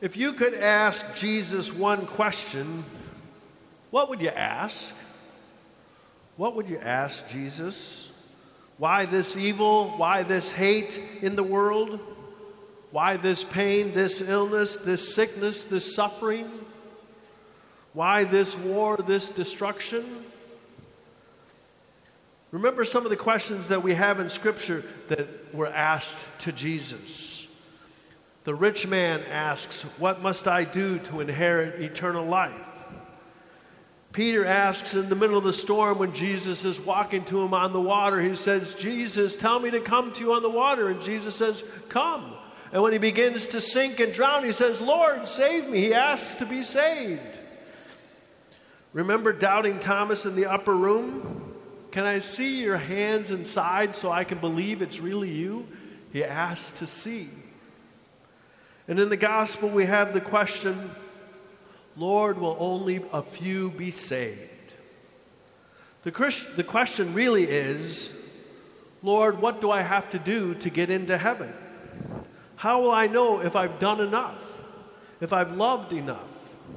If you could ask Jesus one question, what would you ask? What would you ask Jesus? Why this evil? Why this hate in the world? Why this pain, this illness, this sickness, this suffering? Why this war, this destruction? Remember some of the questions that we have in Scripture that were asked to Jesus. The rich man asks, "What must I do to inherit eternal life?" Peter asks in the middle of the storm when Jesus is walking to him on the water, he says, "Jesus, tell me to come to you on the water." And Jesus says, "Come." And when he begins to sink and drown, he says, "Lord, save me." He asks to be saved. Remember doubting Thomas in the upper room? "Can I see your hands inside so I can believe it's really you?" He asks to see. And in the gospel, we have the question, "Lord, will only a few be saved?" The question really is, "Lord, what do I have to do to get into heaven? How will I know if I've done enough, if I've loved enough?"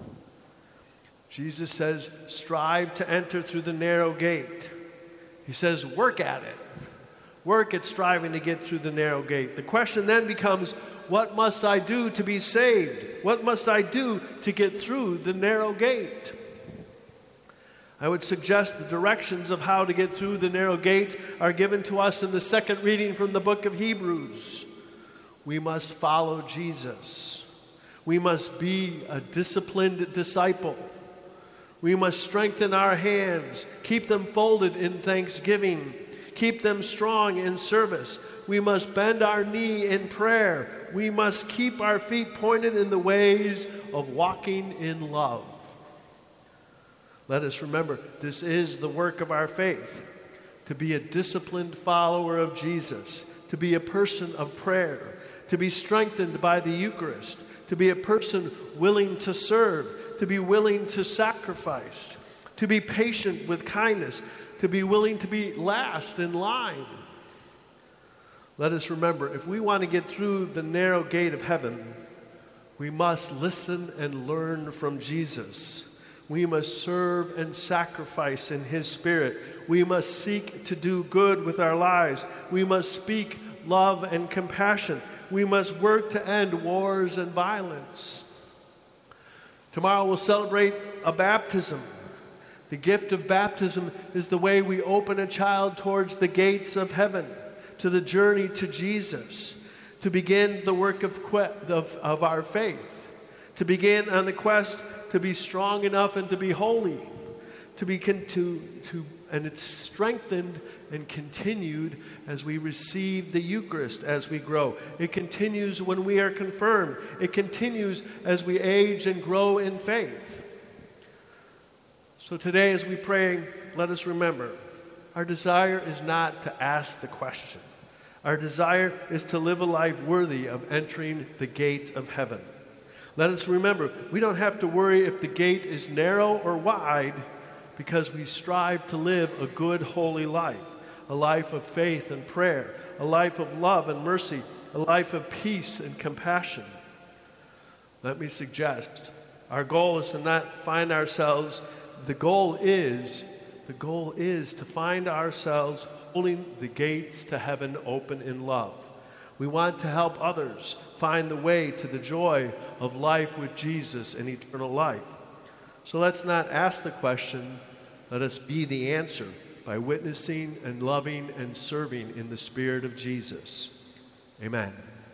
Jesus says, "Strive to enter through the narrow gate." He says, "Work at it. Work at striving to get through the narrow gate." The question then becomes, what must I do to be saved? What must I do to get through the narrow gate? I would suggest the directions of how to get through the narrow gate are given to us in the second reading from the book of Hebrews. We must follow Jesus. We must be a disciplined disciple. We must strengthen our hands, keep them folded in thanksgiving, keep them strong in service. We must bend our knee in prayer. We must keep our feet pointed in the ways of walking in love. Let us remember, this is the work of our faith, to be a disciplined follower of Jesus, to be a person of prayer, to be strengthened by the Eucharist, to be a person willing to serve, to be willing to sacrifice, to be patient with kindness, to be willing to be last in line. Let us remember, if we want to get through the narrow gate of heaven, we must listen and learn from Jesus. We must serve and sacrifice in His Spirit. We must seek to do good with our lives. We must speak love and compassion. We must work to end wars and violence. Tomorrow we'll celebrate a baptism. The gift of baptism is the way we open a child towards the gates of heaven, to the journey to Jesus, to begin the work of our faith, to begin on the quest to be strong enough and to be holy, and it's strengthened and continued as we receive the Eucharist as we grow. It continues when we are confirmed. It continues as we age and grow in faith. So today as we pray, let us remember, our desire is not to ask the question. Our desire is to live a life worthy of entering the gate of heaven. Let us remember, we don't have to worry if the gate is narrow or wide, because we strive to live a good, holy life, a life of faith and prayer, a life of love and mercy, a life of peace and compassion. Let me suggest, our goal is to not find ourselves, the goal is to find ourselves holding the gates to heaven open in love. We want to help others find the way to the joy of life with Jesus and eternal life. So let's not ask the question, let us be the answer by witnessing and loving and serving in the Spirit of Jesus. Amen.